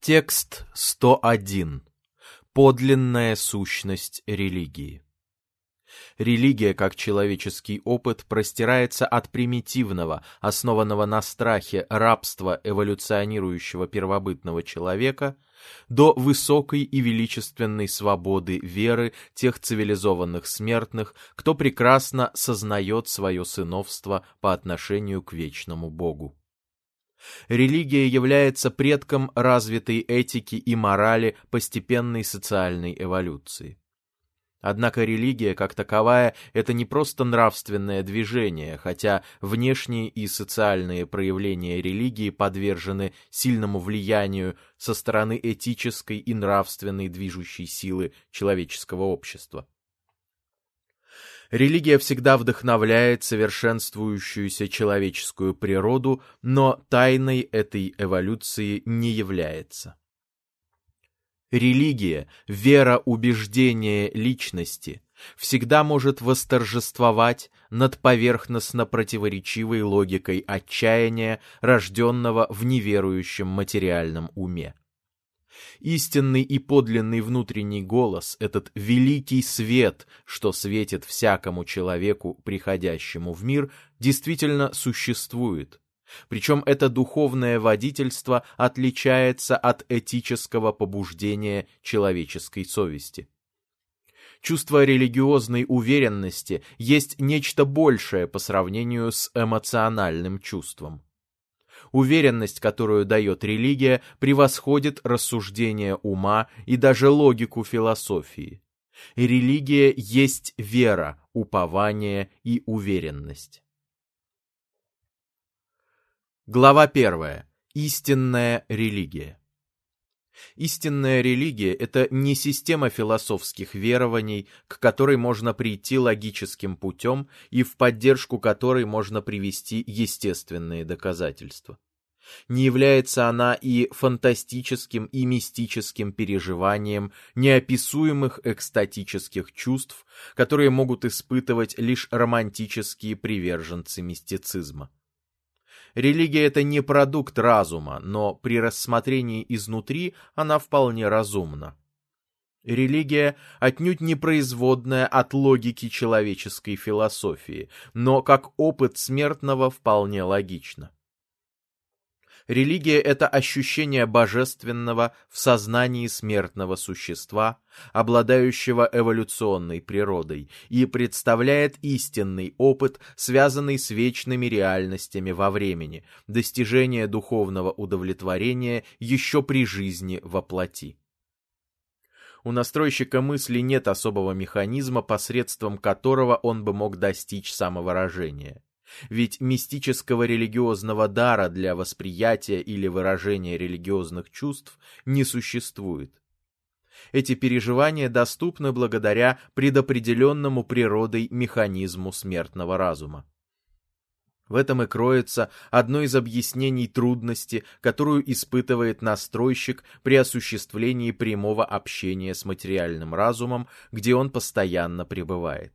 Текст 101. Подлинная сущность религии. Религия, как человеческий опыт, простирается от примитивного, основанного на страхе, рабства эволюционирующего первобытного человека, до высокой и величественной свободы веры тех цивилизованных смертных, кто прекрасно сознает свое сыновство по отношению к вечному Богу. Религия является предком развитой этики и морали постепенной социальной эволюции. Однако религия, как таковая, это не просто нравственное движение, хотя внешние и социальные проявления религии подвержены сильному влиянию со стороны этической и нравственной движущей силы человеческого общества. Религия всегда вдохновляет совершенствующуюся человеческую природу, но тайной этой эволюции не является. Религия, вера, убеждение личности всегда может восторжествовать над поверхностно противоречивой логикой отчаяния, рожденного в неверующем материальном уме. Истинный и подлинный внутренний голос, этот великий свет, что светит всякому человеку, приходящему в мир, действительно существует. Причем это духовное водительство отличается от этического побуждения человеческой совести. Чувство религиозной уверенности есть нечто большее по сравнению с эмоциональным чувством. Уверенность, которую дает религия, превосходит рассуждения ума и даже логику философии. Религия есть вера, упование и уверенность. Глава 1. Истинная религия. Истинная религия – это не система философских верований, к которой можно прийти логическим путем и в поддержку которой можно привести естественные доказательства. Не является она и фантастическим и мистическим переживанием неописуемых экстатических чувств, которые могут испытывать лишь романтические приверженцы мистицизма. Религия – это не продукт разума, но при рассмотрении изнутри она вполне разумна. Религия отнюдь не производная от логики человеческой философии, но как опыт смертного вполне логична. Религия – это ощущение божественного в сознании смертного существа, обладающего эволюционной природой, и представляет истинный опыт, связанный с вечными реальностями во времени, достижение духовного удовлетворения еще при жизни во плоти. У настройщика мысли нет особого механизма, посредством которого он бы мог достичь самовыражения. Ведь мистического религиозного дара для восприятия или выражения религиозных чувств не существует. Эти переживания доступны благодаря предопределенному природой механизму смертного разума. В этом и кроется одно из объяснений трудности, которую испытывает настройщик при осуществлении прямого общения с материальным разумом, где он постоянно пребывает.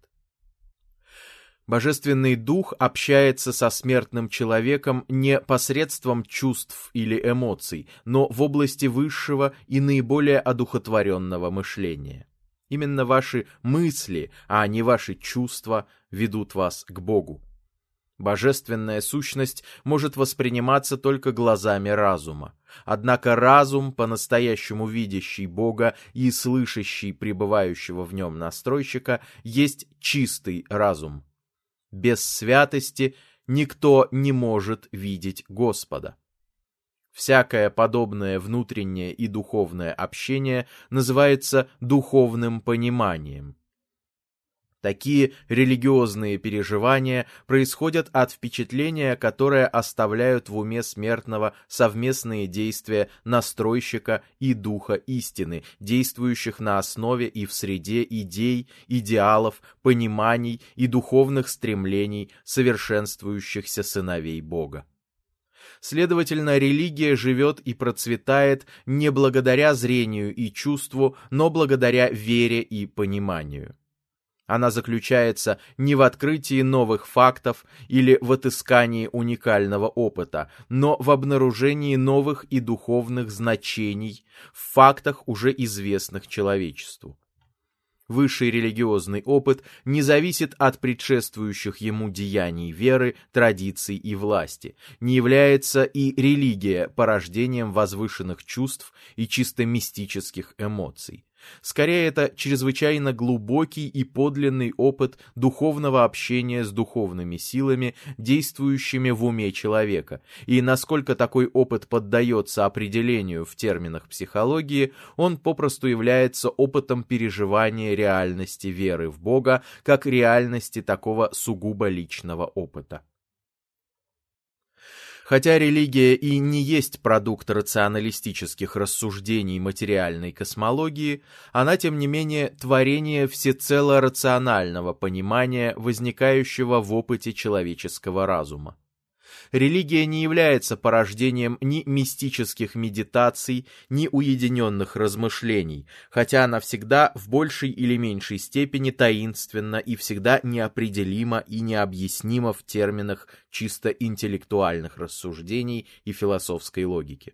Божественный дух общается со смертным человеком не посредством чувств или эмоций, но в области высшего и наиболее одухотворенного мышления. Именно ваши мысли, а не ваши чувства, ведут вас к Богу. Божественная сущность может восприниматься только глазами разума. Однако разум, по-настоящему видящий Бога и слышащий пребывающего в нем настройщика, есть чистый разум. Без святости никто не может видеть Господа. Всякое подобное внутреннее и духовное общение называется духовным пониманием. Такие религиозные переживания происходят от впечатления, которое оставляют в уме смертного совместные действия настройщика и духа истины, действующих на основе и в среде идей, идеалов, пониманий и духовных стремлений совершенствующихся сыновей Бога. Следовательно, религия живет и процветает не благодаря зрению и чувству, но благодаря вере и пониманию. Она заключается не в открытии новых фактов или в отыскании уникального опыта, но в обнаружении новых и духовных значений в фактах, уже известных человечеству. Высший религиозный опыт не зависит от предшествующих ему деяний веры, традиций и власти. Не является и религия порождением возвышенных чувств и чисто мистических эмоций. Скорее, это чрезвычайно глубокий и подлинный опыт духовного общения с духовными силами, действующими в уме человека. И насколько такой опыт поддается определению в терминах психологии, он попросту является опытом переживания реальности веры в Бога как реальности такого сугубо личного опыта. Хотя религия и не есть продукт рационалистических рассуждений материальной космологии, она, тем не менее, творение всецело рационального понимания, возникающего в опыте человеческого разума. Религия не является порождением ни мистических медитаций, ни уединенных размышлений, хотя она всегда в большей или меньшей степени таинственна и всегда неопределима и необъяснима в терминах чисто интеллектуальных рассуждений и философской логики.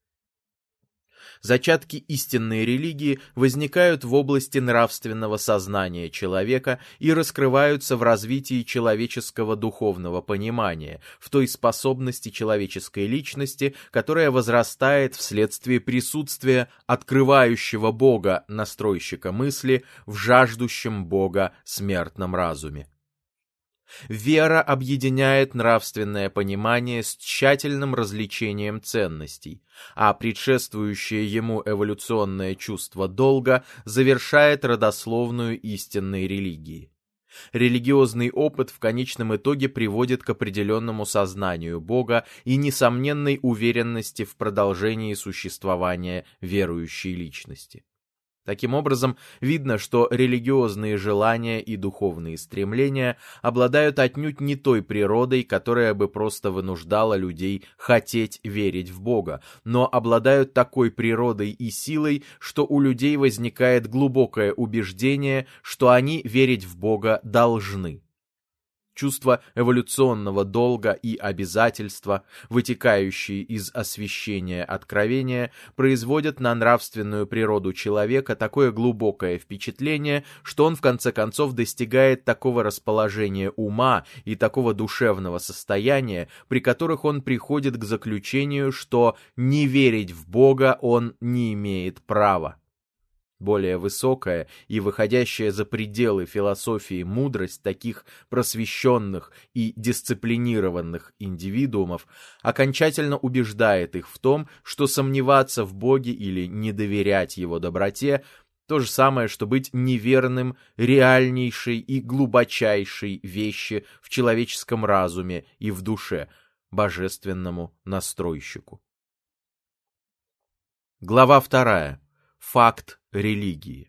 Зачатки истинной религии возникают в области нравственного сознания человека и раскрываются в развитии человеческого духовного понимания, в той способности человеческой личности, которая возрастает вследствие присутствия открывающего Бога, настройщика мысли, в жаждущем Бога смертном разуме. Вера объединяет нравственное понимание с тщательным различением ценностей, а предшествующее ему эволюционное чувство долга завершает родословную истинной религии. Религиозный опыт в конечном итоге приводит к определенному сознанию Бога и несомненной уверенности в продолжении существования верующей личности. Таким образом, видно, что религиозные желания и духовные стремления обладают отнюдь не той природой, которая бы просто вынуждала людей хотеть верить в Бога, но обладают такой природой и силой, что у людей возникает глубокое убеждение, что они верить в Бога должны. Чувство эволюционного долга и обязательства, вытекающие из освящения откровения, производят на нравственную природу человека такое глубокое впечатление, что он в конце концов достигает такого расположения ума и такого душевного состояния, при которых он приходит к заключению, что не верить в Бога он не имеет права. Более высокая и выходящая за пределы философии мудрость таких просвещенных и дисциплинированных индивидуумов окончательно убеждает их в том, что сомневаться в Боге или не доверять Его доброте – то же самое, что быть неверным реальнейшей и глубочайшей вещи в человеческом разуме и в душе, божественному настройщику. Глава 2. Факт религии.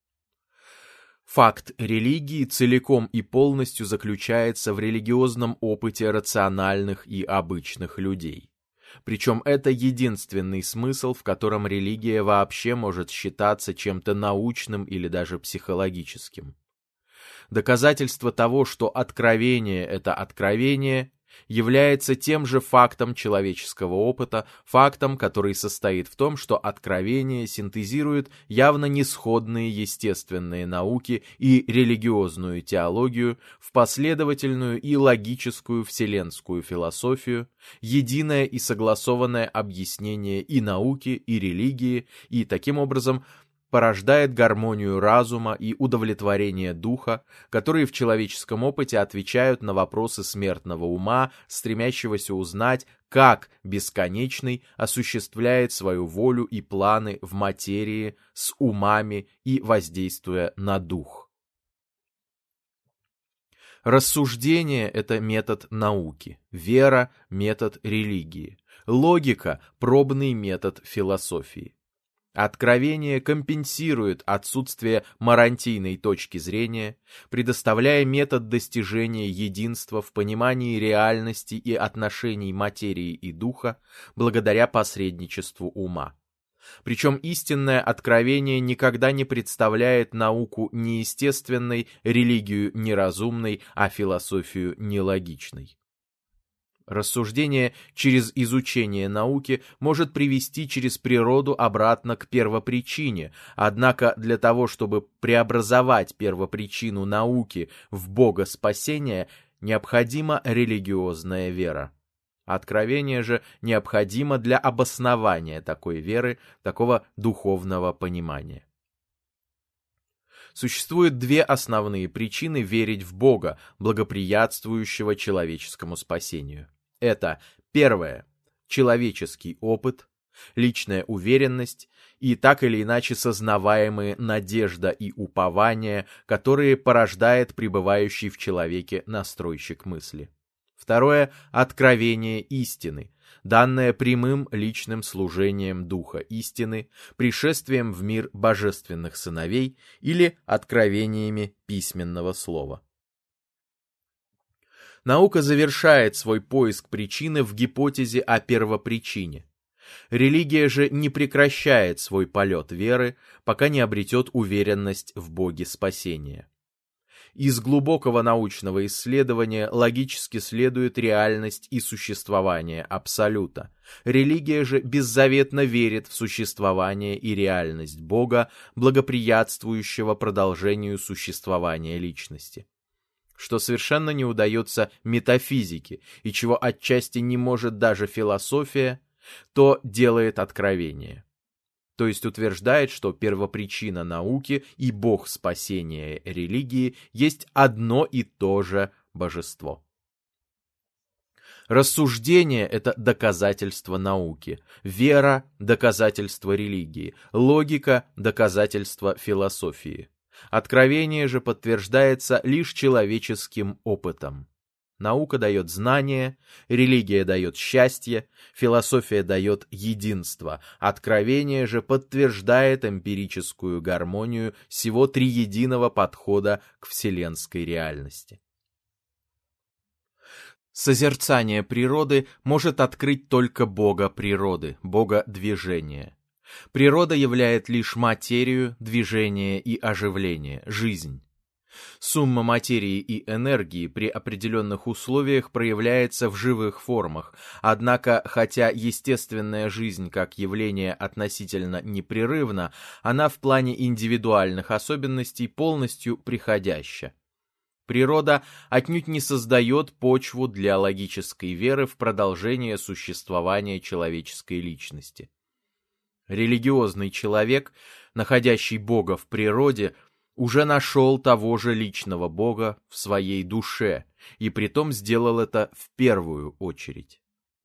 Факт религии целиком и полностью заключается в религиозном опыте рациональных и обычных людей. Причем это единственный смысл, в котором религия вообще может считаться чем-то научным или даже психологическим. Доказательство того, что откровение – это откровение, является тем же фактом человеческого опыта, фактом, который состоит в том, что откровение синтезирует явно несходные естественные науки и религиозную теологию в последовательную и логическую вселенскую философию, единое и согласованное объяснение и науки, и религии, и таким образом порождает гармонию разума и удовлетворение духа, которые в человеческом опыте отвечают на вопросы смертного ума, стремящегося узнать, как бесконечный осуществляет свою волю и планы в материи с умами и воздействуя на дух. Рассуждение – это метод науки, вера – метод религии, логика – пробный метод философии. Откровение компенсирует отсутствие марантийной точки зрения, предоставляя метод достижения единства в понимании реальности и отношений материи и духа благодаря посредничеству ума. Причем истинное откровение никогда не представляет науку неестественной, религию неразумной, а философию нелогичной. Рассуждение через изучение науки может привести через природу обратно к первопричине, однако для того, чтобы преобразовать первопричину науки в Бога спасения, необходима религиозная вера. Откровение же необходимо для обоснования такой веры, такого духовного понимания. Существует две основные причины верить в Бога, благоприятствующего человеческому спасению. Это первое – человеческий опыт, личная уверенность и так или иначе сознаваемые надежда и упование, которые порождает пребывающий в человеке настройщик мысли. Второе – откровение истины, данное прямым личным служением Духа истины, пришествием в мир божественных сыновей или откровениями письменного слова. Наука завершает свой поиск причины в гипотезе о первопричине. Религия же не прекращает свой полет веры, пока не обретет уверенность в Боге спасения. Из глубокого научного исследования логически следует реальность и существование Абсолюта. Религия же беззаветно верит в существование и реальность Бога, благоприятствующего продолжению существования личности. Что совершенно не удается метафизике, и чего отчасти не может даже философия, то делает откровение. То есть утверждает, что первопричина науки и Бог спасения религии есть одно и то же божество. Рассуждение – это доказательство науки, вера – доказательство религии, логика – доказательство философии. Откровение же подтверждается лишь человеческим опытом. Наука дает знание, религия дает счастье, философия дает единство, откровение же подтверждает эмпирическую гармонию всего триединого подхода к вселенской реальности. Созерцание природы может открыть только Бога природы, Бога движения. Природа являет лишь материю, движение и оживление, жизнь. Сумма материи и энергии при определенных условиях проявляется в живых формах, однако, хотя естественная жизнь как явление относительно непрерывна, она в плане индивидуальных особенностей полностью приходяща. Природа отнюдь не создает почву для логической веры в продолжение существования человеческой личности. Религиозный человек, находящий Бога в природе, уже нашел того же личного Бога в своей душе, и притом сделал это в первую очередь.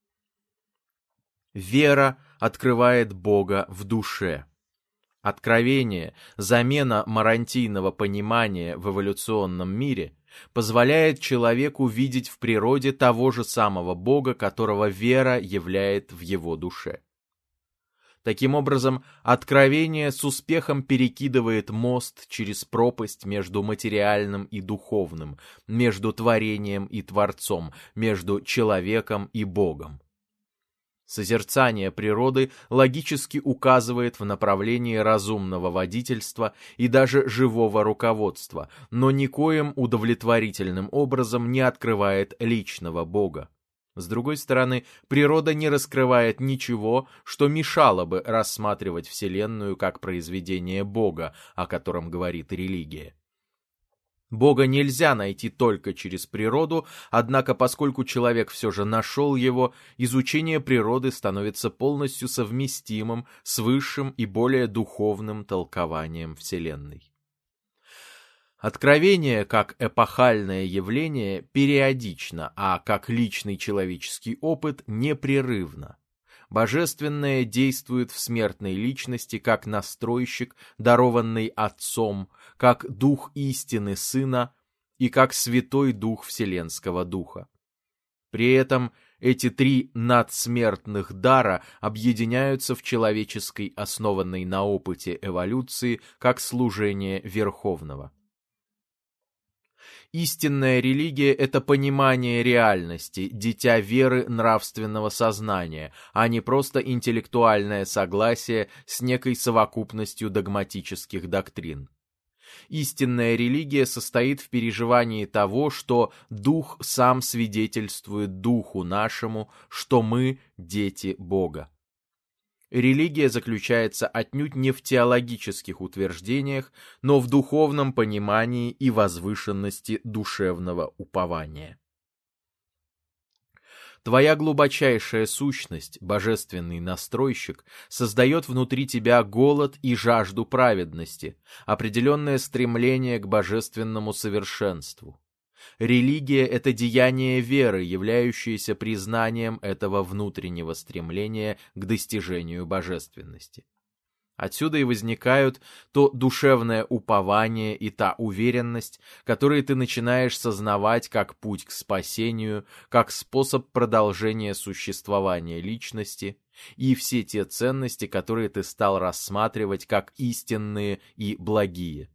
Вера открывает Бога в душе. Откровение, замена марантийного понимания в эволюционном мире, позволяет человеку видеть в природе того же самого Бога, которого вера являет в его душе. Таким образом, откровение с успехом перекидывает мост через пропасть между материальным и духовным, между творением и Творцом, между человеком и Богом. Созерцание природы логически указывает в направлении разумного водительства и даже живого руководства, но никоим удовлетворительным образом не открывает личного Бога. С другой стороны, природа не раскрывает ничего, что мешало бы рассматривать Вселенную как произведение Бога, о котором говорит религия. Бога нельзя найти только через природу, однако поскольку человек все же нашел его, изучение природы становится полностью совместимым с высшим и более духовным толкованием Вселенной. Откровение как эпохальное явление периодично, а как личный человеческий опыт непрерывно. Божественное действует в смертной личности как настройщик, дарованный Отцом, как Дух истины Сына и как Святой Дух Вселенского Духа. При этом эти три надсмертных дара объединяются в человеческой, основанной на опыте эволюции, как служение Верховного. Истинная религия – это понимание реальности, дитя веры нравственного сознания, а не просто интеллектуальное согласие с некой совокупностью догматических доктрин. Истинная религия состоит в переживании того, что Дух сам свидетельствует Духу нашему, что мы – дети Бога. Религия заключается отнюдь не в теологических утверждениях, но в духовном понимании и возвышенности душевного упования. Твоя глубочайшая сущность, божественный настройщик, создает внутри тебя голод и жажду праведности, определенное стремление к божественному совершенству. Религия – это деяние веры, являющееся признанием этого внутреннего стремления к достижению божественности. Отсюда и возникают то душевное упование и та уверенность, которые ты начинаешь сознавать как путь к спасению, как способ продолжения существования личности, и все те ценности, которые ты стал рассматривать как истинные и благие.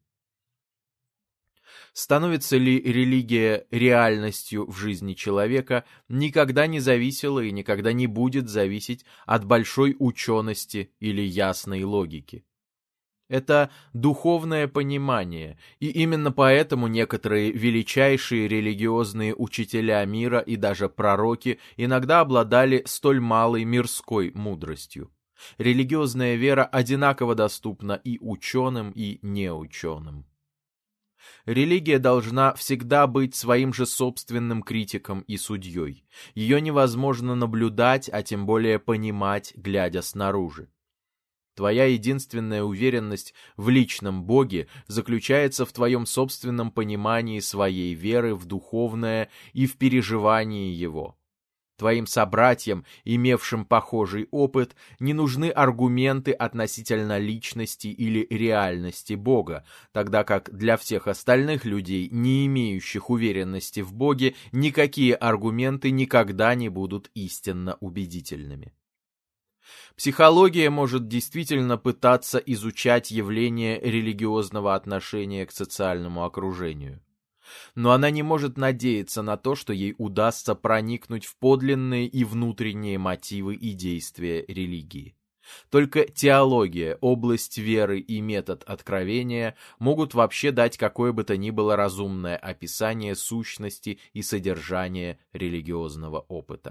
Становится ли религия реальностью в жизни человека, никогда не зависела и никогда не будет зависеть от большой учености или ясной логики. Это духовное понимание, и именно поэтому некоторые величайшие религиозные учителя мира и даже пророки иногда обладали столь малой мирской мудростью. Религиозная вера одинаково доступна и ученым, и неученым. Религия должна всегда быть своим же собственным критиком и судьей. Ее невозможно наблюдать, а тем более понимать, глядя снаружи. Твоя единственная уверенность в личном Боге заключается в твоем собственном понимании своей веры в духовное и в переживании его. Твоим собратьям, имевшим похожий опыт, не нужны аргументы относительно личности или реальности Бога, тогда как для всех остальных людей, не имеющих уверенности в Боге, никакие аргументы никогда не будут истинно убедительными. Психология может действительно пытаться изучать явление религиозного отношения к социальному окружению. Но она не может надеяться на то, что ей удастся проникнуть в подлинные и внутренние мотивы и действия религии. Только теология, область веры и метод откровения могут вообще дать какое бы то ни было разумное описание сущности и содержания религиозного опыта.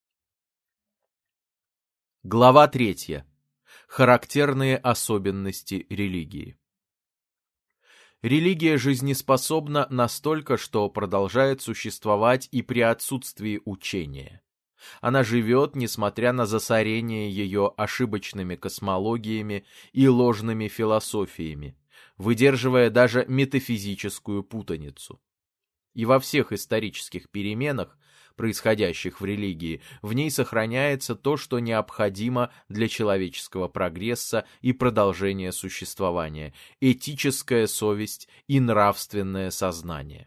Глава 3. Характерные особенности религии. Религия жизнеспособна настолько, что продолжает существовать и при отсутствии учения. Она живет, несмотря на засорение ее ошибочными космологиями и ложными философиями, выдерживая даже метафизическую путаницу. И во всех исторических переменах, происходящих в религии, в ней сохраняется то, что необходимо для человеческого прогресса и продолжения существования – этическая совесть и нравственное сознание.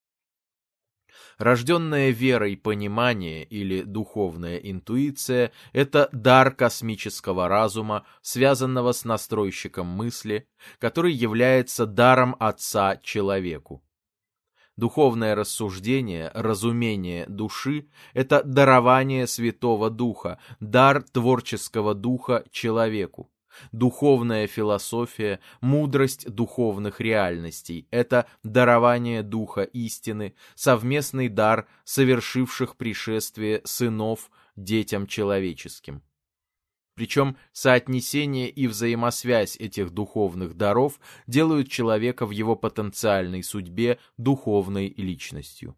Рожденная верой понимание или духовная интуиция – это дар космического разума, связанного с настройщиком мысли, который является даром Отца человеку. Духовное рассуждение, разумение души – это дарование Святого Духа, дар творческого духа человеку. Духовная философия, мудрость духовных реальностей – это дарование Духа истины, совместный дар совершивших пришествие сынов детям человеческим. Причем соотнесение и взаимосвязь этих духовных даров делают человека в его потенциальной судьбе духовной личностью.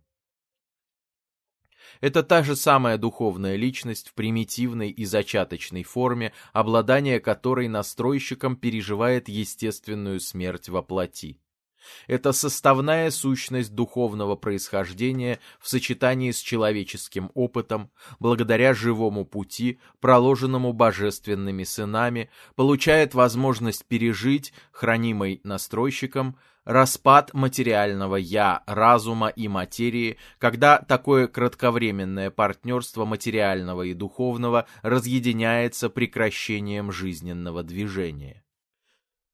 Это та же самая духовная личность в примитивной и зачаточной форме, обладание которой настройщиком переживает естественную смерть во плоти. Это составная сущность духовного происхождения в сочетании с человеческим опытом, благодаря живому пути, проложенному божественными сынами, получает возможность пережить, хранимый настройщиком, распад материального «я», разума и материи, когда такое кратковременное партнерство материального и духовного разъединяется прекращением жизненного движения.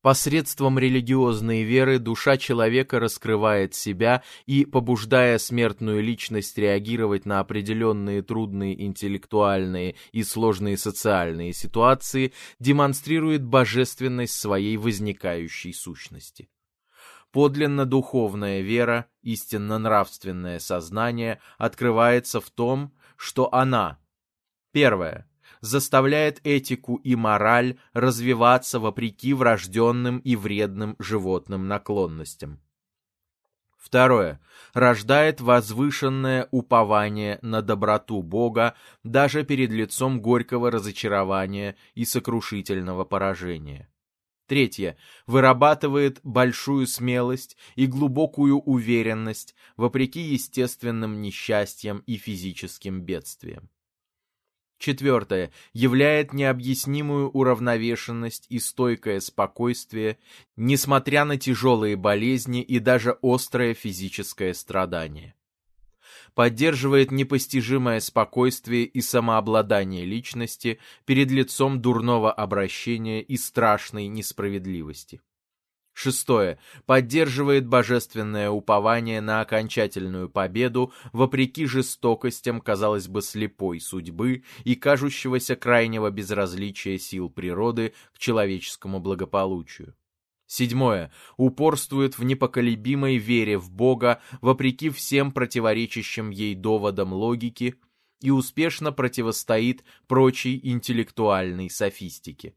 Посредством религиозной веры душа человека раскрывает себя и, побуждая смертную личность реагировать на определенные трудные интеллектуальные и сложные социальные ситуации, демонстрирует божественность своей возникающей сущности. Подлинно духовная вера, истинно нравственное сознание открывается в том, что она: первое, заставляет этику и мораль развиваться вопреки врожденным и вредным животным наклонностям. Второе, рождает возвышенное упование на доброту Бога даже перед лицом горького разочарования и сокрушительного поражения. Третье, вырабатывает большую смелость и глубокую уверенность вопреки естественным несчастьям и физическим бедствиям. Четвертое, являет необъяснимую уравновешенность и стойкое спокойствие, несмотря на тяжелые болезни и даже острое физическое страдание. Поддерживает непостижимое спокойствие и самообладание личности перед лицом дурного обращения и страшной несправедливости. Шестое. Поддерживает божественное упование на окончательную победу вопреки жестокостям, казалось бы, слепой судьбы и кажущегося крайнего безразличия сил природы к человеческому благополучию. Седьмое. Упорствует в непоколебимой вере в Бога вопреки всем противоречащим ей доводам логики и успешно противостоит прочей интеллектуальной софистике.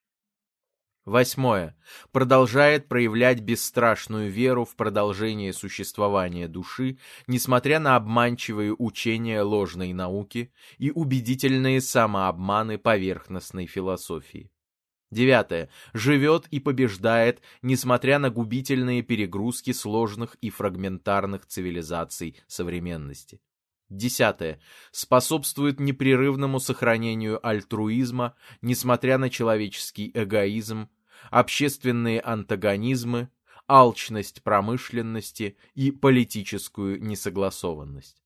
Восьмое. Продолжает проявлять бесстрашную веру в продолжение существования души, несмотря на обманчивые учения ложной науки и убедительные самообманы поверхностной философии. Девятое. Живет и побеждает, несмотря на губительные перегрузки сложных и фрагментарных цивилизаций современности. Десятое. Способствует непрерывному сохранению альтруизма, несмотря на человеческий эгоизм, общественные антагонизмы, алчность промышленности и политическую несогласованность.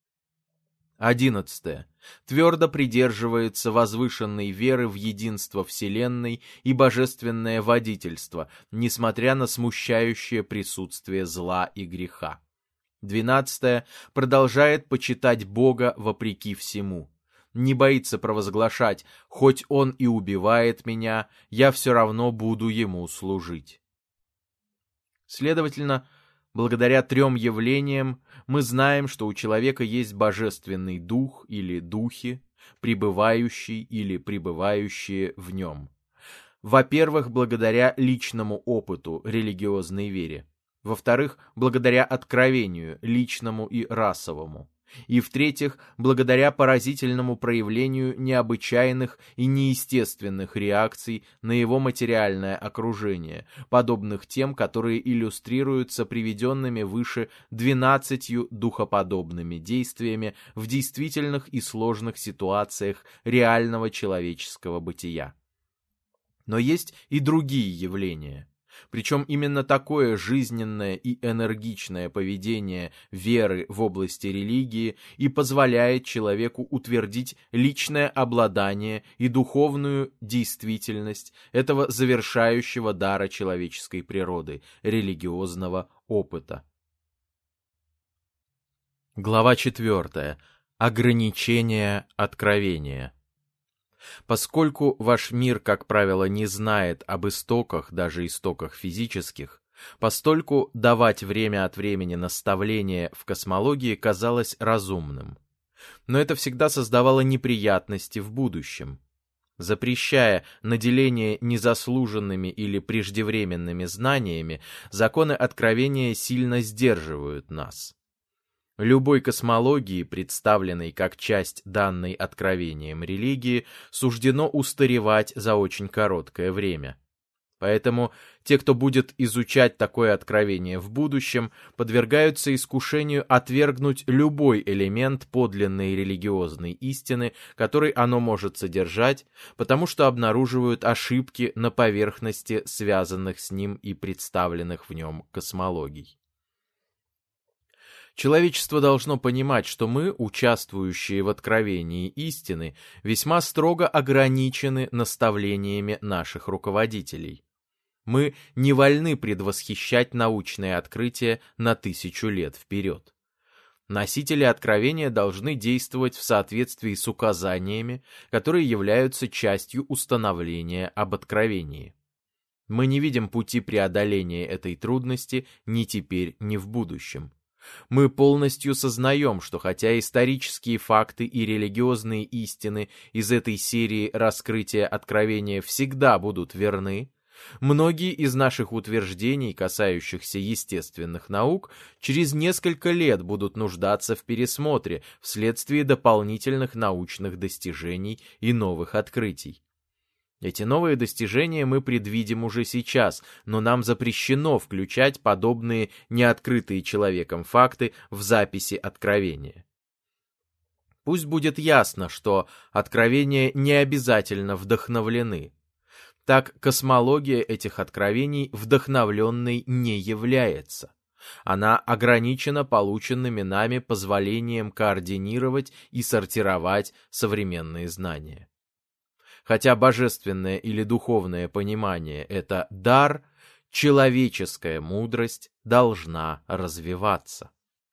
11. Твердо придерживается возвышенной веры в единство Вселенной и божественное водительство, несмотря на смущающее присутствие зла и греха. 12. Продолжает почитать Бога вопреки всему. Не боится провозглашать: «Хоть он и убивает меня, я все равно буду ему служить». Следовательно, благодаря трем явлениям мы знаем, что у человека есть божественный дух или духи, пребывающий или пребывающие в нем. Во-первых, благодаря личному опыту, религиозной вере. Во-вторых, благодаря откровению, личному и расовому. И в-третьих, благодаря поразительному проявлению необычайных и неестественных реакций на его материальное окружение, подобных тем, которые иллюстрируются приведенными выше 12 духоподобными действиями в действительных и сложных ситуациях реального человеческого бытия. Но есть и другие явления. Причем именно такое жизненное и энергичное поведение веры в области религии и позволяет человеку утвердить личное обладание и духовную действительность этого завершающего дара человеческой природы, религиозного опыта. Глава 4. Ограничение откровения. Поскольку ваш мир, как правило, не знает об истоках, даже истоках физических, постольку давать время от времени наставления в космологии казалось разумным. Но это всегда создавало неприятности в будущем. Запрещая наделение незаслуженными или преждевременными знаниями, законы откровения сильно сдерживают нас. Любой космологии, представленной как часть данной откровением религии, суждено устаревать за очень короткое время. Поэтому те, кто будет изучать такое откровение в будущем, подвергаются искушению отвергнуть любой элемент подлинной религиозной истины, который оно может содержать, потому что обнаруживают ошибки на поверхности связанных с ним и представленных в нем космологий. Человечество должно понимать, что мы, участвующие в откровении истины, весьма строго ограничены наставлениями наших руководителей. Мы не вольны предвосхищать научные открытия на 1000 лет вперед. Носители откровения должны действовать в соответствии с указаниями, которые являются частью установления об откровении. Мы не видим пути преодоления этой трудности ни теперь, ни в будущем. Мы полностью сознаем, что хотя исторические факты и религиозные истины из этой серии раскрытия откровения всегда будут верны, многие из наших утверждений, касающихся естественных наук, через несколько лет будут нуждаться в пересмотре вследствие дополнительных научных достижений и новых открытий. Эти новые достижения мы предвидим уже сейчас, но нам запрещено включать подобные неоткрытые человеком факты в записи откровения. Пусть будет ясно, что откровения не обязательно вдохновлены. Так, космология этих откровений вдохновленной не является. Она ограничена полученными нами позволением координировать и сортировать современные знания. Хотя божественное или духовное понимание – это дар, человеческая мудрость должна развиваться.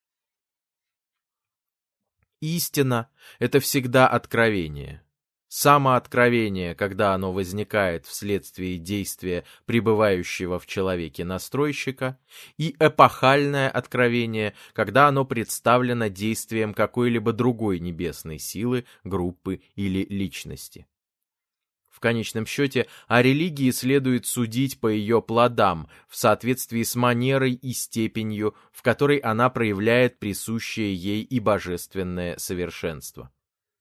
Истина – это всегда откровение. Самооткровение, когда оно возникает вследствие действия пребывающего в человеке настройщика, и эпохальное откровение, когда оно представлено действием какой-либо другой небесной силы, группы или личности. В конечном счете, о религии следует судить по ее плодам, в соответствии с манерой и степенью, в которой она проявляет присущее ей и божественное совершенство.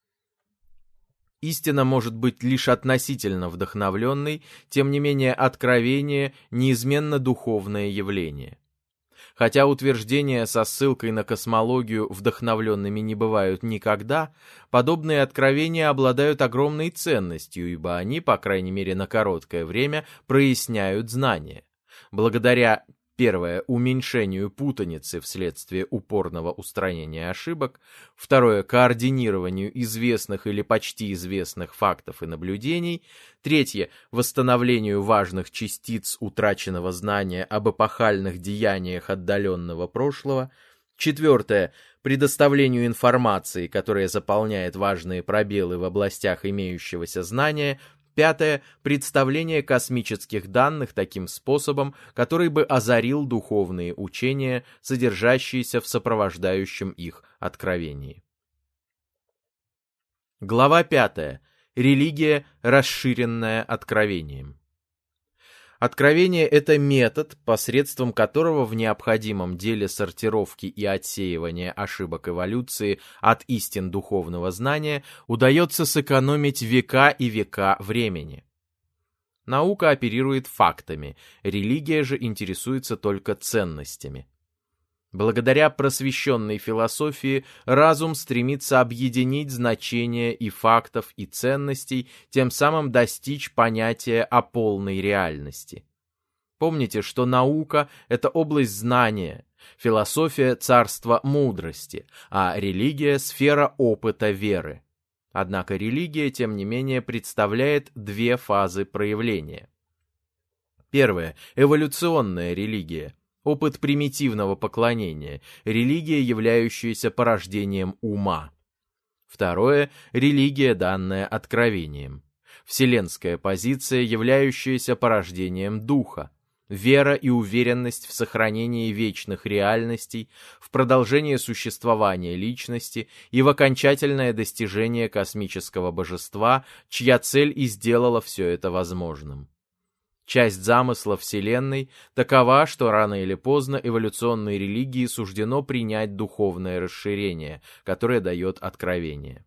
Истина может быть лишь относительно вдохновленной, тем не менее откровение – неизменно духовное явление. Хотя утверждения со ссылкой на космологию вдохновленными не бывают никогда, подобные откровения обладают огромной ценностью, ибо они, по крайней мере на короткое время, проясняют знания. Благодаря, первое, уменьшению путаницы вследствие упорного устранения ошибок, второе, координированию известных или почти известных фактов и наблюдений, третье, восстановлению важных частиц утраченного знания об эпохальных деяниях отдаленного прошлого, четвертое, предоставлению информации, которая заполняет важные пробелы в областях имеющегося знания, пятое, представление космических данных таким способом, который бы озарил духовные учения, содержащиеся в сопровождающем их откровении. Глава 5. Религия, расширенная откровением. Откровение – это метод, посредством которого в необходимом деле сортировки и отсеивания ошибок эволюции от истин духовного знания удается сэкономить века и века времени. Наука оперирует фактами, религия же интересуется только ценностями. Благодаря просвещенной философии разум стремится объединить значения и фактов, и ценностей, тем самым достичь понятия о полной реальности. Помните, что наука – это область знания, философия – царство мудрости, а религия – сфера опыта веры. Однако религия, тем не менее, представляет две фазы проявления. Первая – эволюционная религия. Опыт примитивного поклонения, религия, являющаяся порождением ума. Второе – религия, данная откровением. Вселенская позиция, являющаяся порождением духа. Вера и уверенность в сохранении вечных реальностей, в продолжение существования личности и в окончательное достижение космического божества, чья цель и сделала все это возможным. Часть замысла Вселенной такова, что рано или поздно эволюционной религии суждено принять духовное расширение, которое дает откровение.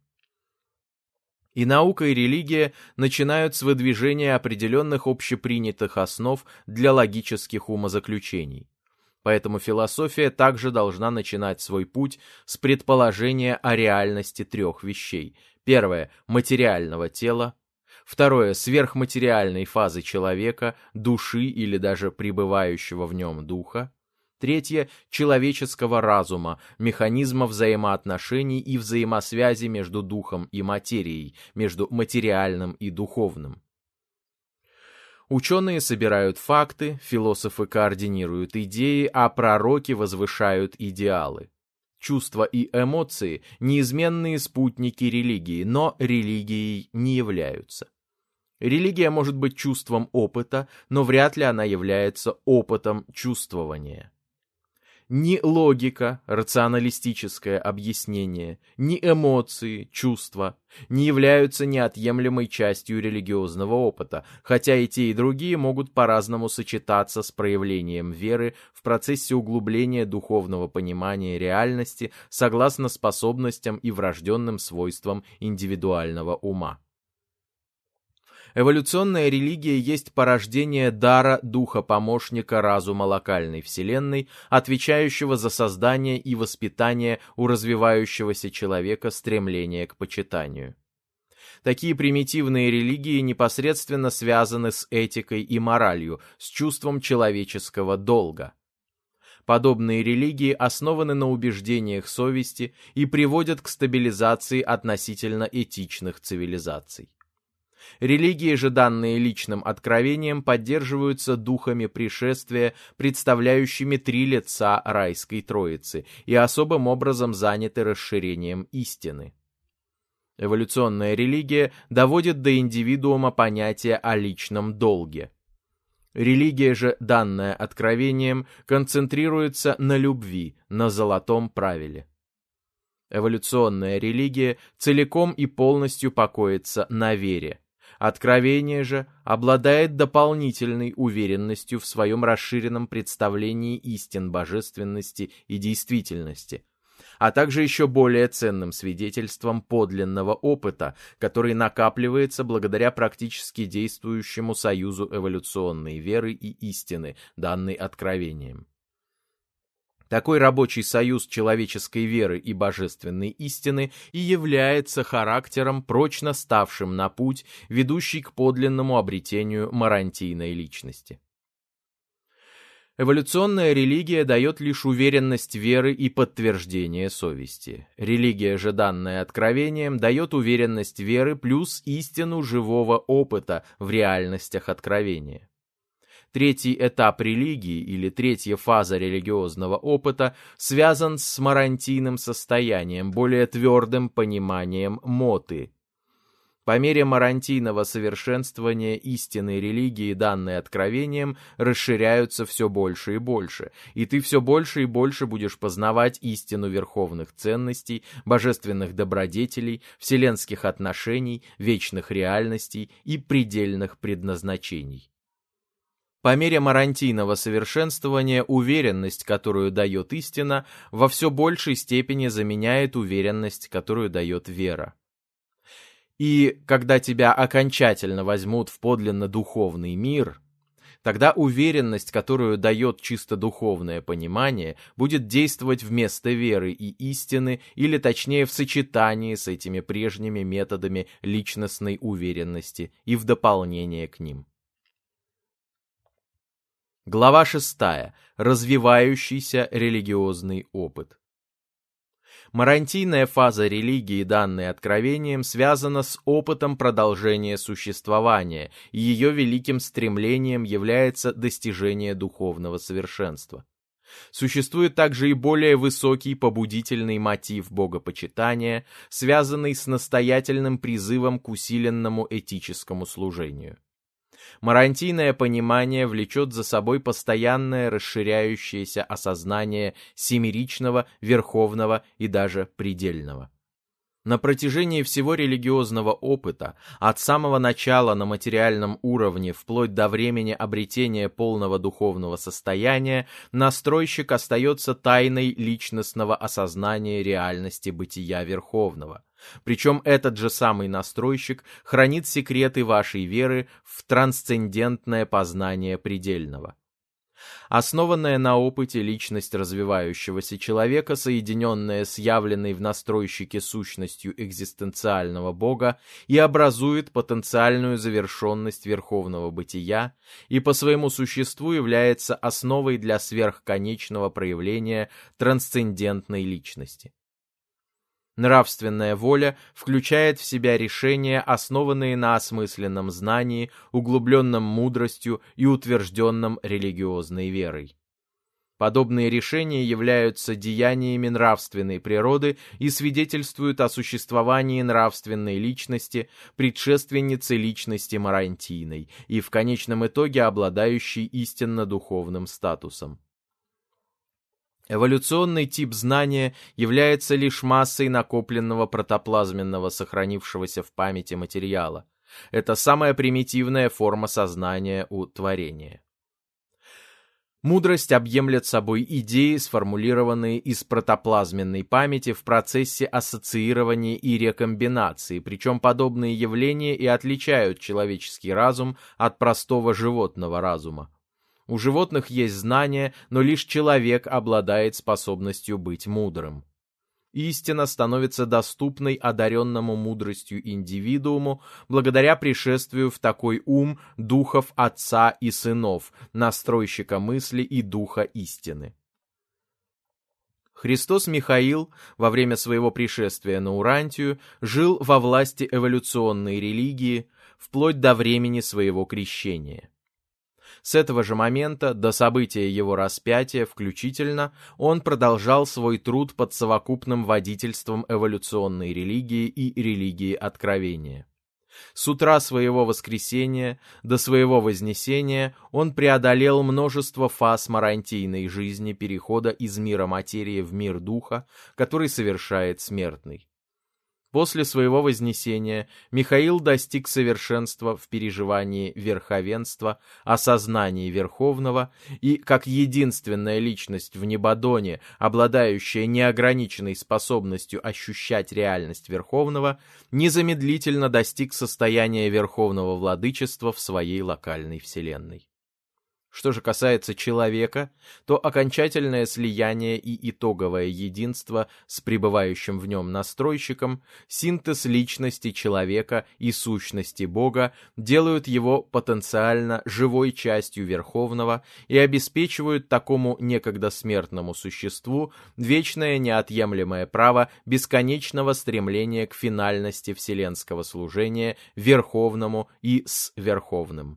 И наука, и религия начинают с выдвижения определенных общепринятых основ для логических умозаключений. Поэтому философия также должна начинать свой путь с предположения о реальности трех вещей. Первое – материального тела. Второе – сверхматериальной фазы человека, души или даже пребывающего в нем духа. Третье – человеческого разума, механизма взаимоотношений и взаимосвязи между духом и материей, между материальным и духовным. Ученые собирают факты, философы координируют идеи, а пророки возвышают идеалы. Чувства и эмоции – неизменные спутники религии, но религией не являются. Религия может быть чувством опыта, но вряд ли она является опытом чувствования. Ни логика, рационалистическое объяснение, ни эмоции, чувства не являются неотъемлемой частью религиозного опыта, хотя и те, и другие могут по-разному сочетаться с проявлением веры в процессе углубления духовного понимания реальности согласно способностям и врожденным свойствам индивидуального ума. Эволюционная религия есть порождение дара духа-помощника разума локальной вселенной, отвечающего за создание и воспитание у развивающегося человека стремления к почитанию. Такие примитивные религии непосредственно связаны с этикой и моралью, с чувством человеческого долга. Подобные религии основаны на убеждениях совести и приводят к стабилизации относительно этичных цивилизаций. Религии же, данные личным откровением, поддерживаются духами пришествия, представляющими три лица райской троицы, и особым образом заняты расширением истины. Эволюционная религия доводит до индивидуума понятие о личном долге. Религия же, данная откровением, концентрируется на любви, на золотом правиле. Эволюционная религия целиком и полностью покоится на вере. Откровение же обладает дополнительной уверенностью в своем расширенном представлении истин божественности и действительности, а также еще более ценным свидетельством подлинного опыта, который накапливается благодаря практически действующему союзу эволюционной веры и истины, данной откровением. Такой рабочий союз человеческой веры и божественной истины и является характером, прочно ставшим на путь, ведущий к подлинному обретению марантийной личности. Эволюционная религия дает лишь уверенность веры и подтверждение совести. Религия же, данная откровением, дает уверенность веры плюс истину живого опыта в реальностях откровения. Третий этап религии или третья фаза религиозного опыта связан с марантийным состоянием, более твердым пониманием моты. По мере марантийного совершенствования истинной религии, данные откровением, расширяются все больше и больше, и ты все больше и больше будешь познавать истину верховных ценностей, божественных добродетелей, вселенских отношений, вечных реальностей и предельных предназначений. По мере марантийного совершенствования уверенность, которую дает истина, во все большей степени заменяет уверенность, которую дает вера. И когда тебя окончательно возьмут в подлинно духовный мир, тогда уверенность, которую дает чисто духовное понимание, будет действовать вместо веры и истины, или точнее в сочетании с этими прежними методами личностной уверенности и в дополнение к ним. Глава 6. Развивающийся религиозный опыт. Марантийная фаза религии, данная откровением, связана с опытом продолжения существования, и ее великим стремлением является достижение духовного совершенства. Существует также и более высокий побудительный мотив богопочитания, связанный с настоятельным призывом к усиленному этическому служению. Марантийное понимание влечет за собой постоянное расширяющееся осознание семеричного, верховного и даже предельного. На протяжении всего религиозного опыта, от самого начала на материальном уровне вплоть до времени обретения полного духовного состояния, настройщик остается тайной личностного осознания реальности бытия Верховного. Причем этот же самый настройщик хранит секреты вашей веры в трансцендентное познание предельного. Основанная на опыте личность развивающегося человека, соединенная с явленной в настройщике сущностью экзистенциального Бога, и образует потенциальную завершенность верховного бытия и по своему существу является основой для сверхконечного проявления трансцендентной личности. Нравственная воля включает в себя решения, основанные на осмысленном знании, углубленном мудростью и утвержденном религиозной верой. Подобные решения являются деяниями нравственной природы и свидетельствуют о существовании нравственной личности, предшественницы личности марантийной и в конечном итоге обладающей истинно духовным статусом. Эволюционный тип знания является лишь массой накопленного протоплазменного сохранившегося в памяти материала. Это самая примитивная форма сознания у творения. Мудрость объемлет собой идеи, сформулированные из протоплазменной памяти в процессе ассоциирования и рекомбинации, причем подобные явления и отличают человеческий разум от простого животного разума. У животных есть знания, но лишь человек обладает способностью быть мудрым. Истина становится доступной одаренному мудростью индивидууму благодаря пришествию в такой ум духов Отца и Сынов, настройщика мысли и духа истины. Христос Михаил во время своего пришествия на Урантию жил во власти эволюционной религии вплоть до времени своего крещения. С этого же момента, до события его распятия включительно, он продолжал свой труд под совокупным водительством эволюционной религии и религии откровения. С утра своего воскресения до своего вознесения он преодолел множество фаз марантийной жизни перехода из мира материи в мир духа, который совершает смертный. После своего вознесения Михаил достиг совершенства в переживании верховенства, осознании верховного и, как единственная личность в Небодоне, обладающая неограниченной способностью ощущать реальность верховного, незамедлительно достиг состояния верховного владычества в своей локальной вселенной. Что же касается человека, то окончательное слияние и итоговое единство с пребывающим в нем настройщиком, синтез личности человека и сущности Бога делают его потенциально живой частью Верховного и обеспечивают такому некогда смертному существу вечное неотъемлемое право бесконечного стремления к финальности вселенского служения Верховному и с Верховным.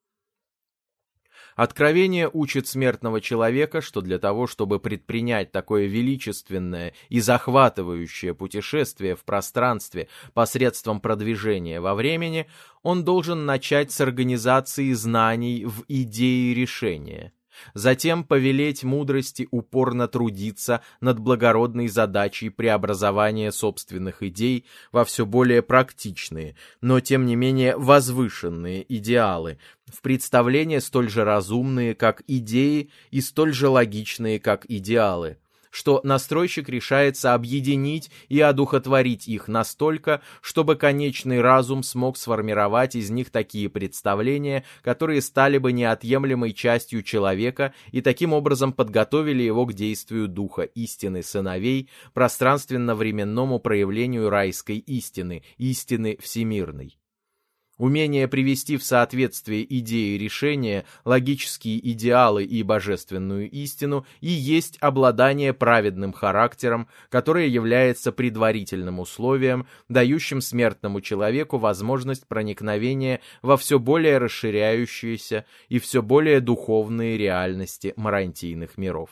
Откровение учит смертного человека, что для того, чтобы предпринять такое величественное и захватывающее путешествие в пространстве посредством продвижения во времени, он должен начать с организации знаний в идее решения. Затем повелеть мудрости упорно трудиться над благородной задачей преобразования собственных идей во все более практичные, но тем не менее возвышенные идеалы, в представления столь же разумные, как идеи, и столь же логичные, как идеалы, что настройщик решается объединить и одухотворить их настолько, чтобы конечный разум смог сформировать из них такие представления, которые стали бы неотъемлемой частью человека и таким образом подготовили его к действию духа истины сыновей, пространственно-временному проявлению райской истины, истины всемирной. Умение привести в соответствие идеи решения, логические идеалы и божественную истину и есть обладание праведным характером, которое является предварительным условием, дающим смертному человеку возможность проникновения во все более расширяющиеся и все более духовные реальности марантийных миров.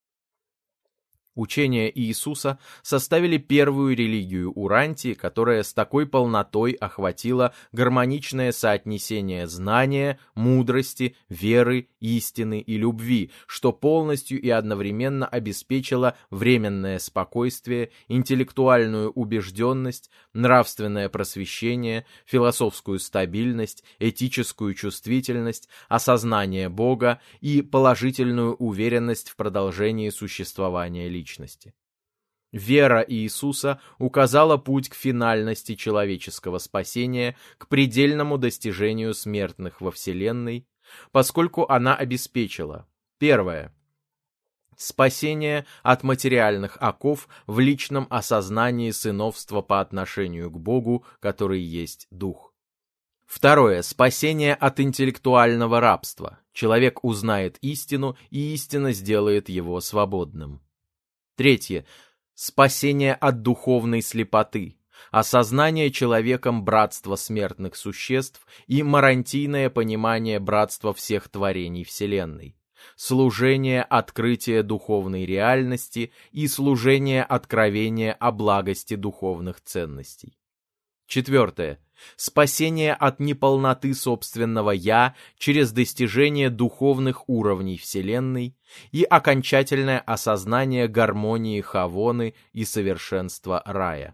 Учения Иисуса составили первую религию Урантии, которая с такой полнотой охватила гармоничное соотнесение знания, мудрости, веры, истины и любви, что полностью и одновременно обеспечило временное спокойствие, интеллектуальную убежденность, нравственное просвещение, философскую стабильность, этическую чувствительность, осознание Бога и положительную уверенность в продолжении существования личности. Вера Иисуса указала путь к финальности человеческого спасения, к предельному достижению смертных во Вселенной, поскольку она обеспечила: первое — спасение от материальных оков в личном осознании сыновства по отношению к Богу, который есть Дух. Второе — спасение от интеллектуального рабства. Человек узнает истину, и истина сделает его свободным. Третье спасение от духовной слепоты, осознание человеком братства смертных существ и марантийное понимание братства всех творений Вселенной, служение открытия духовной реальности и служение откровения о благости духовных ценностей. 4. Спасение от неполноты собственного «я» через достижение духовных уровней Вселенной и окончательное осознание гармонии Хавоны и совершенства рая.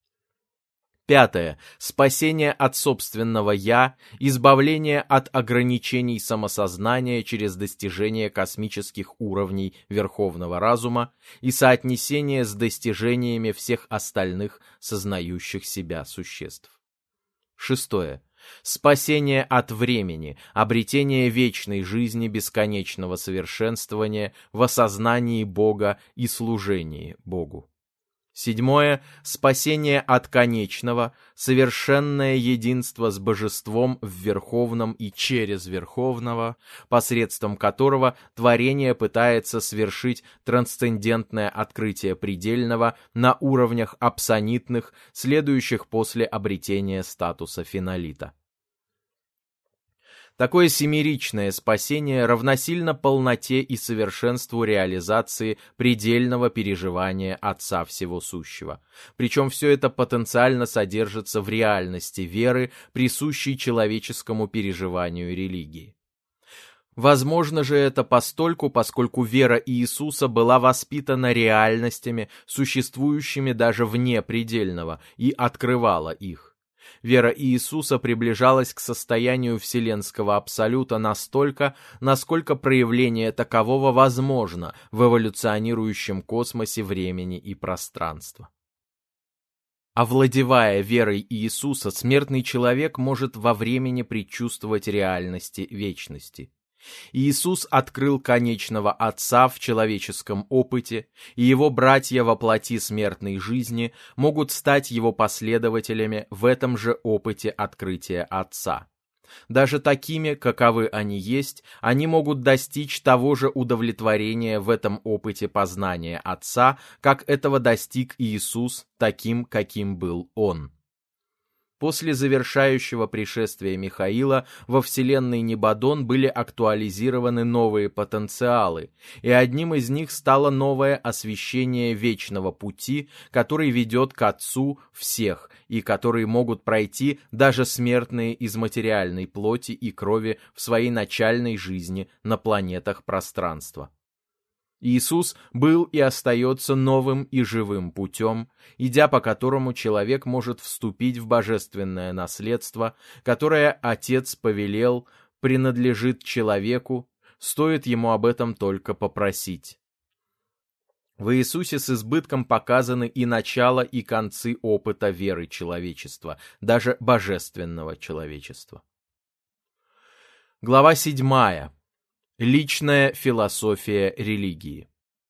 5. Спасение от собственного «я», избавление от ограничений самосознания через достижение космических уровней Верховного Разума и соотнесение с достижениями всех остальных сознающих себя существ. 6. Спасение от времени, обретение вечной жизни бесконечного совершенствования в осознании Бога и служении Богу. 7. Спасение от конечного, совершенное единство с Божеством в Верховном и через Верховного, посредством которого творение пытается свершить трансцендентное открытие предельного на уровнях абсонитных, следующих после обретения статуса финалита. Такое семеричное спасение равносильно полноте и совершенству реализации предельного переживания Отца Всего Сущего. Причем все это потенциально содержится в реальности веры, присущей человеческому переживанию религии. Возможно же это постольку, поскольку вера Иисуса была воспитана реальностями, существующими даже вне предельного, и открывала их. Вера Иисуса приближалась к состоянию вселенского абсолюта настолько, насколько проявление такового возможно в эволюционирующем космосе времени и пространства. Овладевая верой Иисуса, смертный человек может во времени предчувствовать реальности вечности. Иисус открыл конечного Отца в человеческом опыте, и его братья во плоти смертной жизни могут стать его последователями в этом же опыте открытия Отца. Даже такими, каковы они есть, они могут достичь того же удовлетворения в этом опыте познания Отца, как этого достиг Иисус, таким, каким был Он. После завершающего пришествия Михаила во вселенной Небадон были актуализированы новые потенциалы, и одним из них стало новое освещение вечного пути, который ведет к Отцу всех, и который могут пройти даже смертные из материальной плоти и крови в своей начальной жизни на планетах пространства. Иисус был и остается новым и живым путем, идя по которому человек может вступить в божественное наследство, которое Отец повелел, принадлежит человеку, стоит ему об этом только попросить. В Иисусе с избытком показаны и начало, и концы опыта веры человечества, даже божественного человечества. Глава 7. Личная философия религии.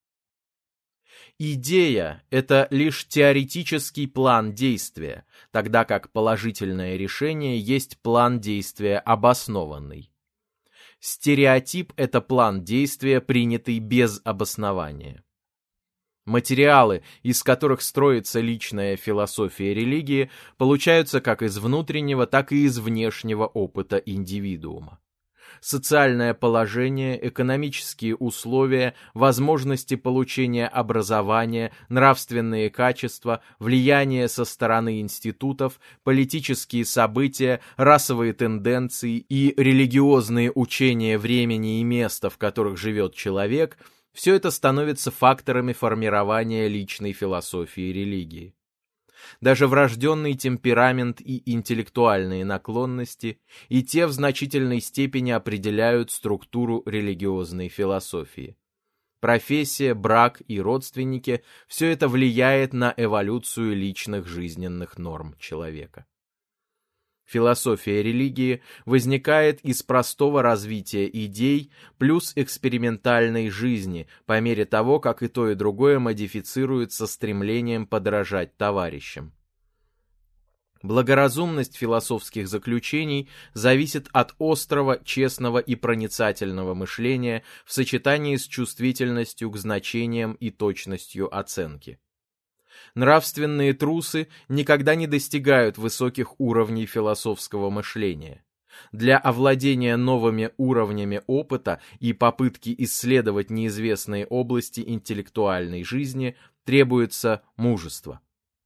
Идея – это лишь теоретический план действия, тогда как положительное решение есть план действия обоснованный. Стереотип – это план действия, принятый без обоснования. Материалы, из которых строится личная философия религии, получаются как из внутреннего, так и из внешнего опыта индивидуума. Социальное положение, экономические условия, возможности получения образования, нравственные качества, влияние со стороны институтов, политические события, расовые тенденции и религиозные учения времени и места, в которых живет человек – все это становится факторами формирования личной философии религии. Даже врожденный темперамент и интеллектуальные наклонности и те в значительной степени определяют структуру религиозной философии. Профессия, брак и родственники – все это влияет на эволюцию личных жизненных норм человека. Философия религии возникает из простого развития идей плюс экспериментальной жизни по мере того, как и то, и другое модифицируется стремлением подражать товарищам. Благоразумность философских заключений зависит от острого, честного и проницательного мышления в сочетании с чувствительностью к значениям и точностью оценки. Нравственные трусы никогда не достигают высоких уровней философского мышления. Для овладения новыми уровнями опыта и попытки исследовать неизвестные области интеллектуальной жизни требуется мужество.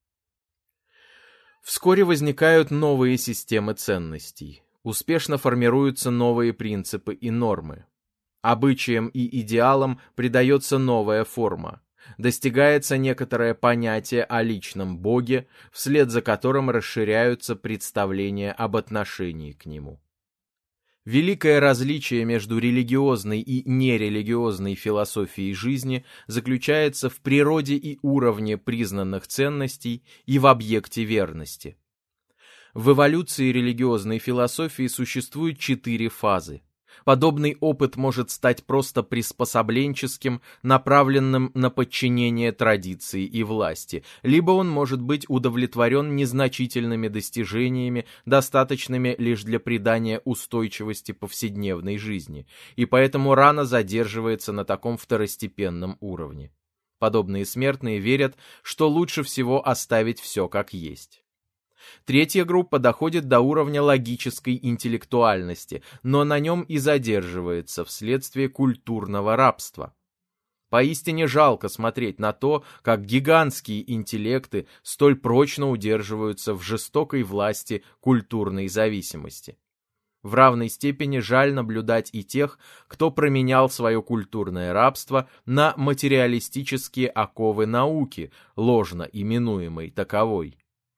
Вскоре возникают новые системы ценностей. Успешно формируются новые принципы и нормы. Обычаям и идеалам придается новая форма. Достигается некоторое понятие о личном Боге, вслед за которым расширяются представления об отношении к Нему. Великое различие между религиозной и нерелигиозной философией жизни заключается в природе и уровне признанных ценностей и в объекте верности. В эволюции религиозной философии существует 4 фазы. Подобный опыт может стать просто приспособленческим, направленным на подчинение традиции и власти, либо он может быть удовлетворен незначительными достижениями, достаточными лишь для придания устойчивости повседневной жизни, и поэтому рано задерживается на таком второстепенном уровне. Подобные смертные верят, что лучше всего оставить все как есть. Третья группа доходит до уровня логической интеллектуальности, но на нем и задерживается вследствие культурного рабства. Поистине жалко смотреть на то, как гигантские интеллекты столь прочно удерживаются в жестокой власти культурной зависимости. В равной степени жаль наблюдать и тех, кто променял свое культурное рабство на материалистические оковы науки, ложно именуемой таковой.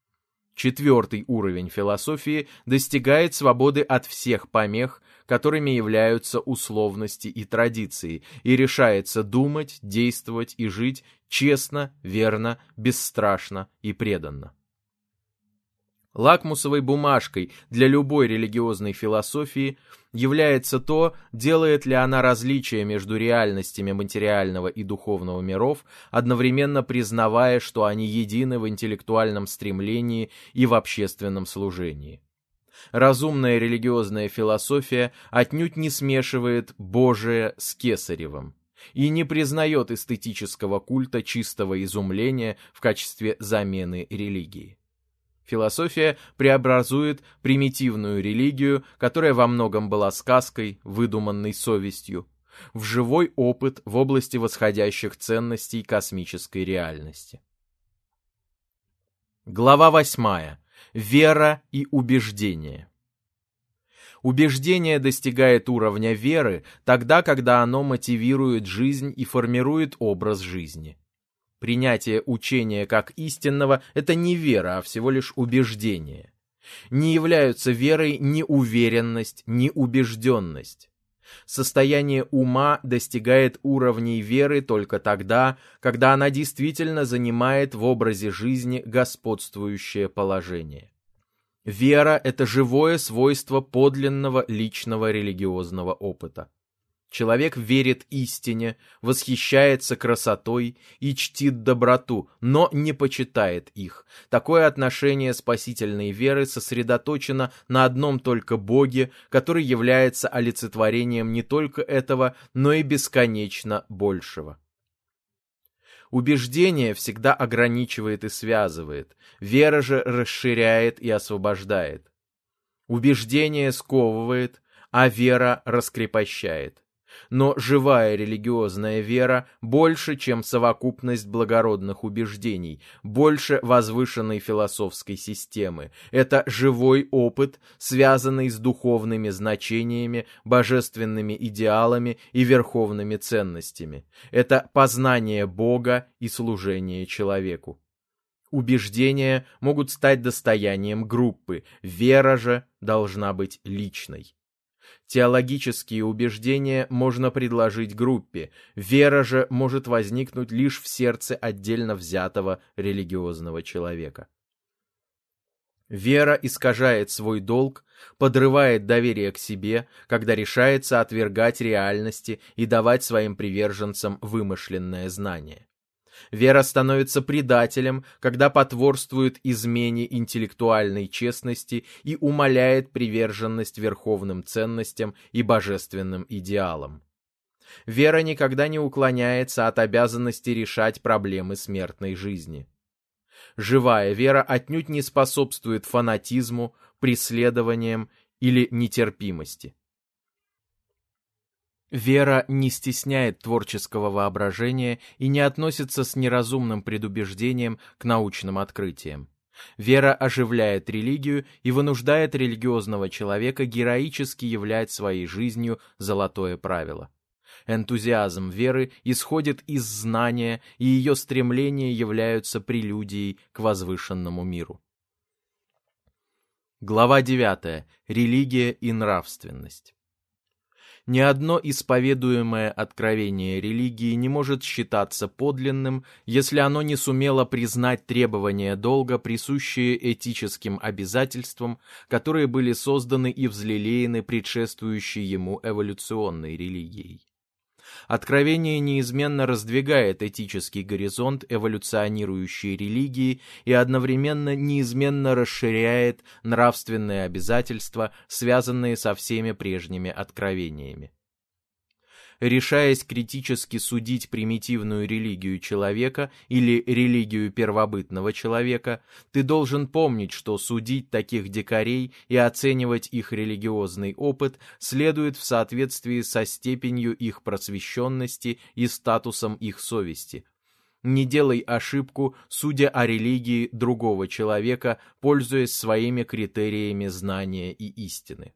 4-й уровень философии достигает свободы от всех помех, которыми являются условности и традиции, и решается думать, действовать и жить честно, верно, бесстрашно и преданно. Лакмусовой бумажкой для любой религиозной философии является то, делает ли она различие между реальностями материального и духовного миров, одновременно признавая, что они едины в интеллектуальном стремлении и в общественном служении. Разумная религиозная философия отнюдь не смешивает Божие с Кесаревым и не признает эстетического культа чистого изумления в качестве замены религии. Философия преобразует примитивную религию, которая во многом была сказкой, выдуманной совестью, в живой опыт в области восходящих ценностей космической реальности. Глава 8. Вера и убеждение. Убеждение достигает уровня веры тогда, когда оно мотивирует жизнь и формирует образ жизни. Принятие учения как истинного – это не вера, а всего лишь убеждение. Не являются верой ни уверенность, ни убежденность. Состояние ума достигает уровней веры только тогда, когда она действительно занимает в образе жизни господствующее положение. Вера – это живое свойство подлинного личного религиозного опыта. Человек верит истине, восхищается красотой и чтит доброту, но не почитает их. Такое отношение спасительной веры сосредоточено на одном только Боге, который является олицетворением не только этого, но и бесконечно большего. Убеждение всегда ограничивает и связывает, вера же расширяет и освобождает. Убеждение сковывает, а вера раскрепощает. Но живая религиозная вера больше, чем совокупность благородных убеждений, больше возвышенной философской системы. Это живой опыт, связанный с духовными значениями, божественными идеалами и верховными ценностями. Это познание Бога и служение человеку. Убеждения могут стать достоянием группы, вера же должна быть личной. Теологические убеждения можно предложить группе, вера же может возникнуть лишь в сердце отдельно взятого религиозного человека. Вера искажает свой долг, подрывает доверие к себе, когда решается отвергать реальности и давать своим приверженцам вымышленное знание. Вера становится предателем, когда потворствует измене интеллектуальной честности и умаляет приверженность верховным ценностям и божественным идеалам. Вера никогда не уклоняется от обязанности решать проблемы смертной жизни. Живая вера отнюдь не способствует фанатизму, преследованиям или нетерпимости. Вера не стесняет творческого воображения и не относится с неразумным предубеждением к научным открытиям. Вера оживляет религию и вынуждает религиозного человека героически являть своей жизнью золотое правило. Энтузиазм веры исходит из знания, и ее стремления являются прелюдией к возвышенному миру. Глава 9. Религия и нравственность. Ни одно исповедуемое откровение религии не может считаться подлинным, если оно не сумело признать требования долга, присущие этическим обязательствам, которые были созданы и взлелеяны предшествующей ему эволюционной религией. Откровение неизменно раздвигает этический горизонт эволюционирующей религии и одновременно неизменно расширяет нравственные обязательства, связанные со всеми прежними откровениями. Решаясь критически судить примитивную религию человека или религию первобытного человека, ты должен помнить, что судить таких дикарей и оценивать их религиозный опыт следует в соответствии со степенью их просвещенности и статусом их совести. Не делай ошибку, судя о религии другого человека, пользуясь своими критериями знания и истины.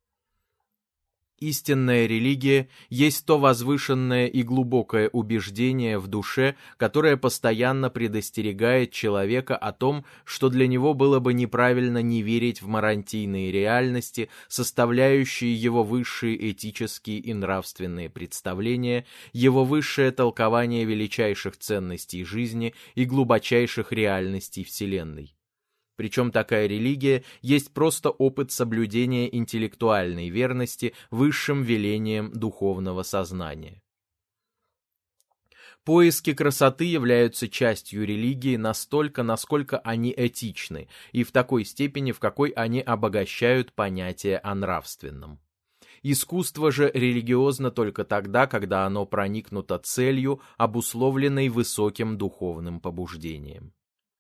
Истинная религия есть то возвышенное и глубокое убеждение в душе, которое постоянно предостерегает человека о том, что для него было бы неправильно не верить в марантийные реальности, составляющие его высшие этические и нравственные представления, его высшее толкование величайших ценностей жизни и глубочайших реальностей Вселенной. Причем такая религия есть просто опыт соблюдения интеллектуальной верности высшим велениям духовного сознания. Поиски красоты являются частью религии настолько, насколько они этичны, и в такой степени, в какой они обогащают понятие о нравственном. Искусство же религиозно только тогда, когда оно проникнуто целью, обусловленной высоким духовным побуждением.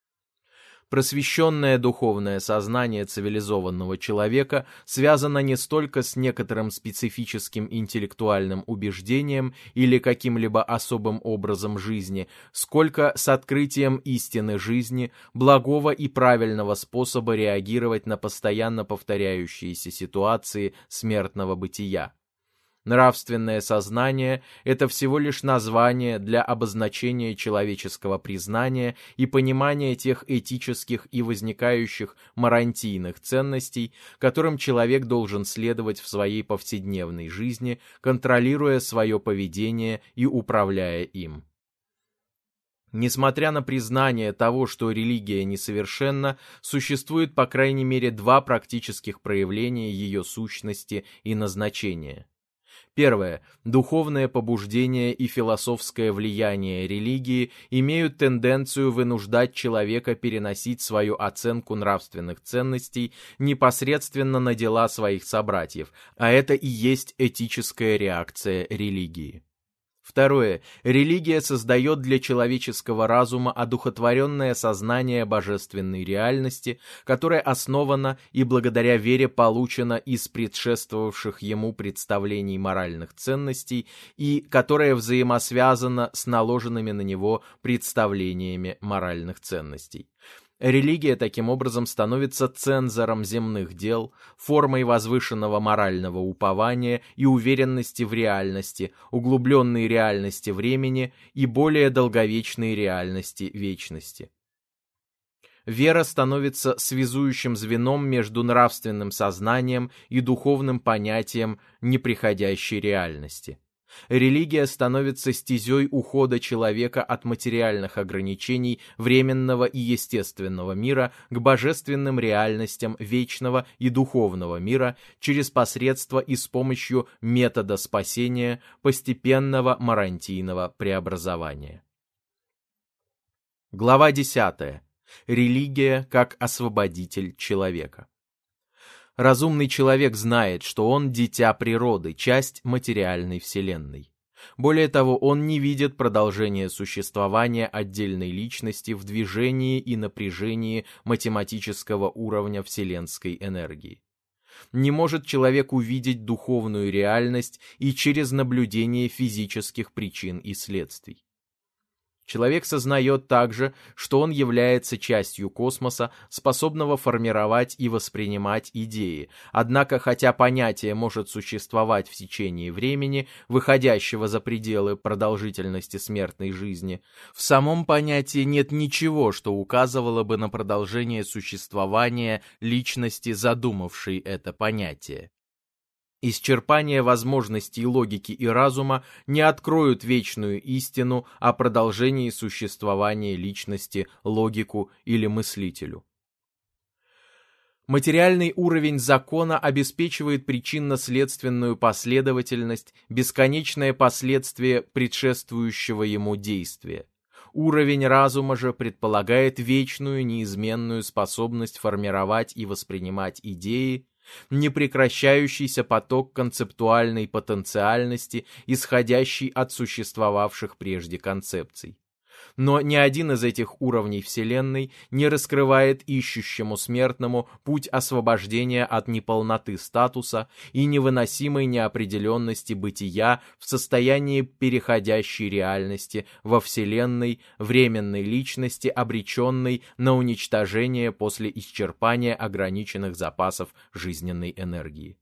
Просвещенное духовное сознание цивилизованного человека связано не столько с некоторым специфическим интеллектуальным убеждением или каким-либо особым образом жизни, сколько с открытием истины жизни, благого и правильного способа реагировать на постоянно повторяющиеся ситуации смертного бытия. Нравственное сознание – это всего лишь название для обозначения человеческого признания и понимания тех этических и возникающих марантийных ценностей, которым человек должен следовать в своей повседневной жизни, контролируя свое поведение и управляя им. Несмотря на признание того, что религия несовершенна, существует по крайней мере два практических проявления ее сущности и назначения. Первое. Духовное побуждение и философское влияние религии имеют тенденцию вынуждать человека переносить свою оценку нравственных ценностей непосредственно на дела своих собратьев, а это и есть этическая реакция религии. Второе. Религия создает для человеческого разума одухотворенное сознание божественной реальности, которое основано и благодаря вере получено из предшествовавших ему представлений моральных ценностей и которое взаимосвязано с наложенными на него представлениями моральных ценностей. Религия таким образом становится цензором земных дел, формой возвышенного морального упования и уверенности в реальности, углубленной реальности времени и более долговечной реальности вечности. Вера становится связующим звеном между нравственным сознанием и духовным понятием неприходящей реальности. Религия становится стезей ухода человека от материальных ограничений временного и естественного мира к божественным реальностям вечного и духовного мира через посредство и с помощью метода спасения постепенного марантийного преобразования. Глава 10. Религия как освободитель человека. Разумный человек знает, что он дитя природы, часть материальной вселенной. Более того, он не видит продолжения существования отдельной личности в движении и напряжении математического уровня вселенской энергии. Не может человек увидеть духовную реальность и через наблюдение физических причин и следствий. Человек сознает также, что он является частью космоса, способного формировать и воспринимать идеи, однако хотя понятие может существовать в течение времени, выходящего за пределы продолжительности смертной жизни, в самом понятии нет ничего, что указывало бы на продолжение существования личности, задумавшей это понятие. Исчерпание возможностей логики и разума не откроют вечную истину о продолжении существования личности логику или мыслителю. Материальный уровень закона обеспечивает причинно-следственную последовательность, бесконечное последствие предшествующего ему действия. Уровень разума же предполагает вечную неизменную способность формировать и воспринимать идеи, непрекращающийся поток концептуальной потенциальности, исходящий от существовавших прежде концепций. Но ни один из этих уровней Вселенной не раскрывает ищущему смертному путь освобождения от неполноты статуса и невыносимой неопределенности бытия в состоянии переходящей реальности во Вселенной, временной личности, обреченной на уничтожение после исчерпания ограниченных запасов жизненной энергии.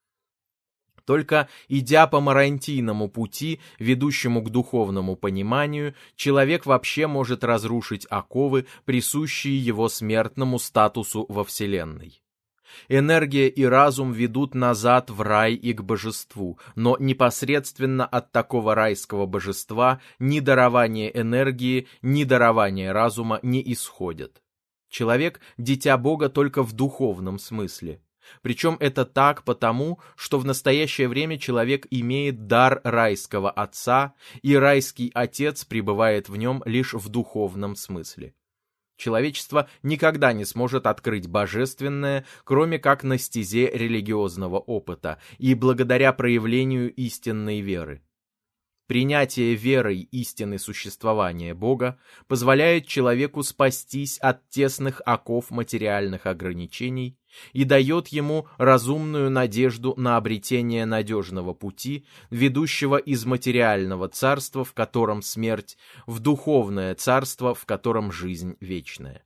Только идя по марантийному пути, ведущему к духовному пониманию, человек вообще может разрушить оковы, присущие его смертному статусу во Вселенной. Энергия и разум ведут назад в рай и к божеству, но непосредственно от такого райского божества ни дарование энергии, ни дарование разума не исходят. Человек – дитя Бога только в духовном смысле. Причем это так потому, что в настоящее время человек имеет дар райского отца, и райский отец пребывает в нем лишь в духовном смысле. Человечество никогда не сможет открыть божественное, кроме как на стезе религиозного опыта и благодаря проявлению истинной веры. Принятие верой истины существования Бога позволяет человеку спастись от тесных оков материальных ограничений и дает ему разумную надежду на обретение надежного пути, ведущего из материального царства, в котором смерть, в духовное царство, в котором жизнь вечная.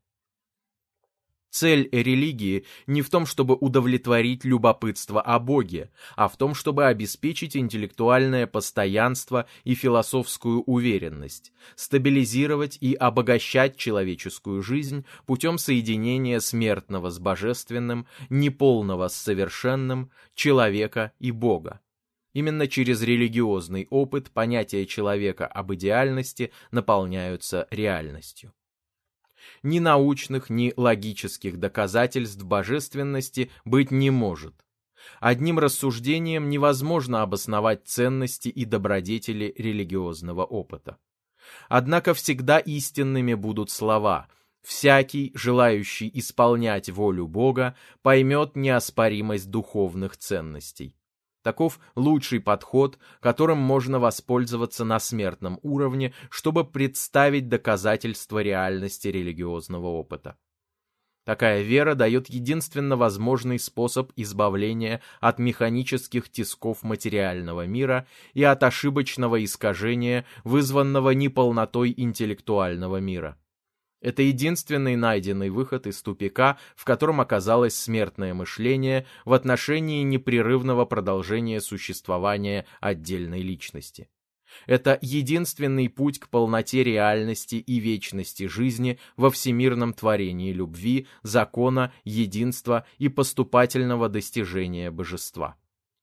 Цель религии не в том, чтобы удовлетворить любопытство о Боге, а в том, чтобы обеспечить интеллектуальное постоянство и философскую уверенность, стабилизировать и обогащать человеческую жизнь путем соединения смертного с божественным, неполного с совершенным, человека и Бога. Именно через религиозный опыт понятия человека об идеальности наполняются реальностью. Ни научных, ни логических доказательств божественности быть не может. Одним рассуждением невозможно обосновать ценности и добродетели религиозного опыта. Однако всегда истинными будут слова: «Всякий, желающий исполнять волю Бога, поймет неоспоримость духовных ценностей». Таков лучший подход, которым можно воспользоваться на смертном уровне, чтобы представить доказательства реальности религиозного опыта. Такая вера дает единственно возможный способ избавления от механических тисков материального мира и от ошибочного искажения, вызванного неполнотой интеллектуального мира. Это единственный найденный выход из тупика, в котором оказалось смертное мышление в отношении непрерывного продолжения существования отдельной личности. Это единственный путь к полноте реальности и вечности жизни во всемирном творении любви, закона, единства и поступательного достижения божества.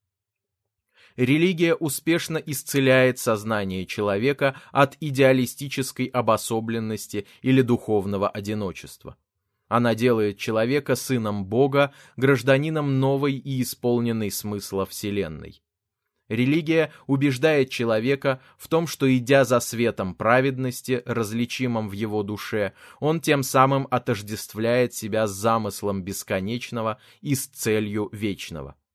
Религия успешно исцеляет сознание человека от идеалистической обособленности или духовного одиночества. Она делает человека сыном Бога, гражданином новой и исполненной смысла Вселенной. Религия убеждает человека в том, что, идя за светом праведности, различимым в его душе, он тем самым отождествляет себя с замыслом бесконечного и с целью вечного.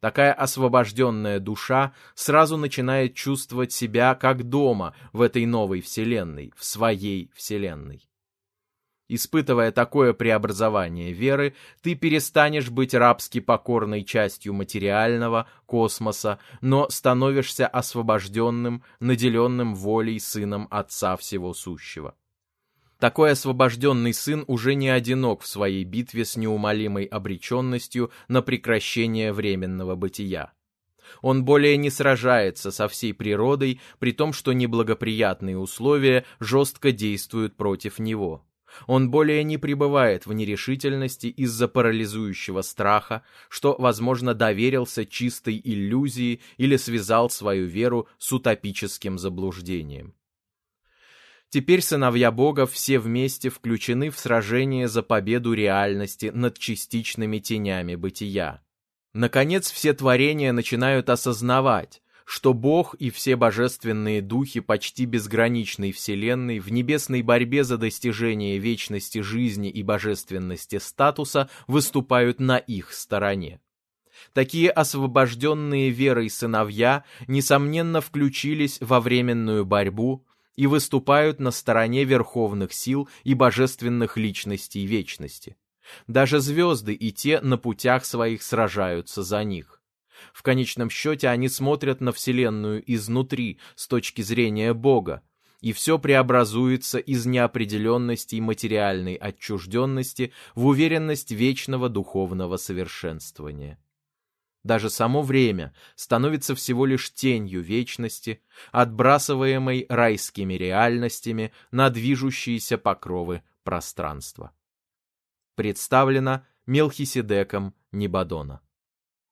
Такая освобожденная душа сразу начинает чувствовать себя как дома в этой новой вселенной, в своей вселенной. Испытывая такое преобразование веры, ты перестанешь быть рабски покорной частью материального космоса, но становишься освобожденным, наделенным волей сыном Отца Всего Сущего. Такой освобожденный сын уже не одинок в своей битве с неумолимой обреченностью на прекращение временного бытия. Он более не сражается со всей природой, при том, что неблагоприятные условия жестко действуют против него. Он более не пребывает в нерешительности из-за парализующего страха, что, возможно, доверился чистой иллюзии или связал свою веру с утопическим заблуждением. Теперь сыновья Бога все вместе включены в сражение за победу реальности над частичными тенями бытия. Наконец, все творения начинают осознавать, что Бог и все божественные духи почти безграничной вселенной в небесной борьбе за достижение вечности жизни и божественности статуса выступают на их стороне. Такие освобожденные верой сыновья, несомненно, включились во временную борьбу и выступают на стороне верховных сил и божественных личностей вечности. Даже звезды и те на путях своих сражаются за них. В конечном счете они смотрят на Вселенную изнутри, с точки зрения Бога, и все преобразуется из неопределенности и материальной отчужденности в уверенность вечного духовного совершенствования. Даже само время становится всего лишь тенью вечности, отбрасываемой райскими реальностями на движущиеся покровы пространства. Представлено Мелхиседеком Небадона.